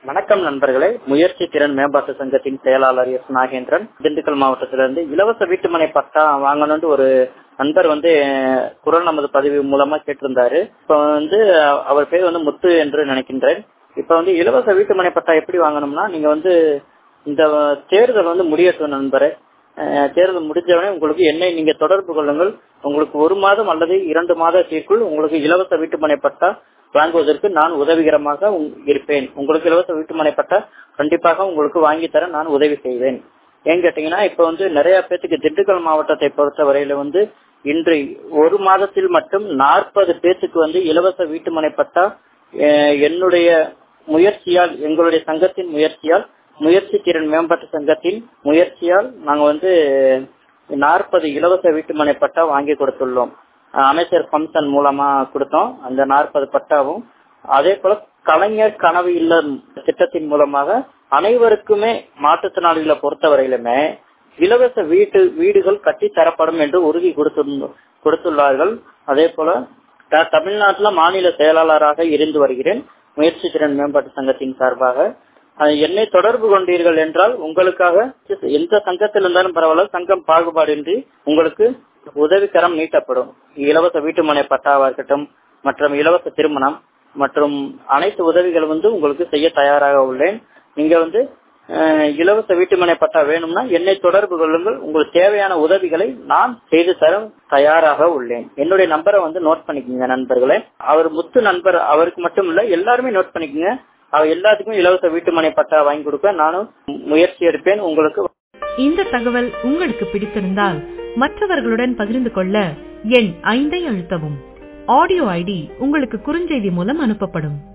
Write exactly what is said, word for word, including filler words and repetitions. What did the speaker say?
வணக்கம் நண்பர்களே. முயற்சி திறன் மேம்பாட்டு சங்கத்தின் செயலாளர் எஸ் நாகேந்திரன், திண்டுக்கல் மாவட்டத்திலிருந்து. இலவச வீட்டுமனை பட்டா வாங்கணும்னு ஒரு நண்பர் வந்து குரல் நமது பதிவு மூலமா கேட்டிருந்தாரு. இப்ப வந்து அவர் பேர் வந்து முத்து என்று நினைக்கின்றேன். இப்ப வந்து இலவச வீட்டுமனை பட்டா எப்படி வாங்கணும்னா, நீங்க வந்து இந்த தேர்தல் வந்து முடியட்டும் நண்பரே. தேர்தல் முடிஞ்சவனே உங்களுக்கு என்னை நீங்க தொடர்பு கொள்ளுங்கள். உங்களுக்கு ஒரு மாதம் அல்லது இரண்டு மாதத்திற்குள் உங்களுக்கு இலவச வீட்டுமனை பட்டா வாங்குவதற்கு நான் உதவிகரமாக இருப்பேன். உங்களுக்கு இலவச வீட்டுமனை பட்டா கண்டிப்பாக உங்களுக்கு வாங்கி தர நான் உதவி செய்வேன். ஏன்னு கேட்டீங்கன்னா, இப்ப வந்து நிறைய பேத்துக்கு திண்டுக்கல் மாவட்டத்தை பொறுத்த வரையில வந்து இன்று ஒரு மாதத்தில் மட்டும் நாற்பது பேத்துக்கு வந்து இலவச வீட்டுமனை பட்டா என்னுடைய முயற்சியால், எங்களுடைய சங்கத்தின் முயற்சியால், முயற்சி திறன் மேம்பாட்டு சங்கத்தின் முயற்சியால் நாங்க வந்து நாற்பது இலவச வீட்டுமனை பட்டா வாங்கி கொடுத்துள்ளோம். அமைச்சர் பம்சன் மூலமா கொடுத்தோம் அந்த நாற்பது பட்டாவும். அதே போல கலைஞர் கனவு இல்லம் திட்டத்தின் மூலமாக அனைவருக்குமே மாற்றுத்திறனாளிகளை பொறுத்தவரையிலுமே இலவச வீட்டு வீடுகள் கட்டி தரப்படும் என்று உறுதி கொடுத்துள்ளார்கள். அதே போல தமிழ்நாட்டில் மாநில செயலாளராக இருந்து வருகிறேன் முயற்சி திறன் மேம்பாட்டு சங்கத்தின் சார்பாக. என்னை தொடர்பு கொண்டீர்கள் என்றால் உங்களுக்காக எந்த சங்கத்தில் இருந்தாலும் பரவாயில்ல, சங்கம் பாகுபாடின்றி உங்களுக்கு உதவிக்கரம் நீட்டப்படும். இலவச வீட்டுமனை பட்டாவா இருக்கட்டும், மற்றும் இலவச திருமணம் மற்றும் அனைத்து உதவிகள் வந்து உங்களுக்கு செய்ய தயாராக உள்ளேன். நீங்க வந்து இலவச வீட்டுமனை பட்டா வேணும்னா என்னை தொடர்பு கொள்ளுங்கள். உங்களுக்கு தேவையான உதவிகளை நான் செய்து தர தயாராக உள்ளேன். என்னுடைய நம்பரை வந்து நோட் பண்ணிக்கோங்க நண்பர்களே. அவர் முத்து நண்பர், அவருக்கு மட்டும் இல்ல, எல்லாருமே நோட் பண்ணிக்கோங்க. அவர் எல்லாத்துக்கும் இலவச வீட்டுமனை பட்டா வாங்கி கொடுக்க நானும் முயற்சி எடுப்பேன். உங்களுக்கு இந்த தகவல் உங்களுக்கு பிடித்திருந்தால் மற்றவர்களுடன் பகிர்ந்து கொள்ள எண் ஐந்தை அழுத்தவும். ஆடியோ ஐடி உங்களுக்கு குறுஞ்செய்தி மூலம் அனுப்பப்படும்.